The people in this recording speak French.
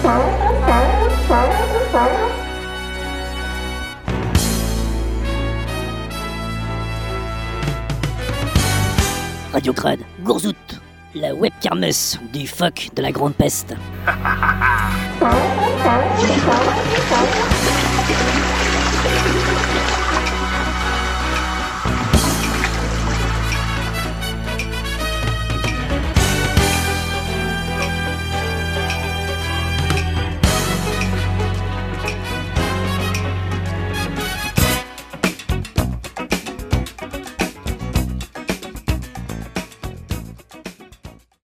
Radio Crade, Gourzout, la web kermesse du phoque de la grande peste.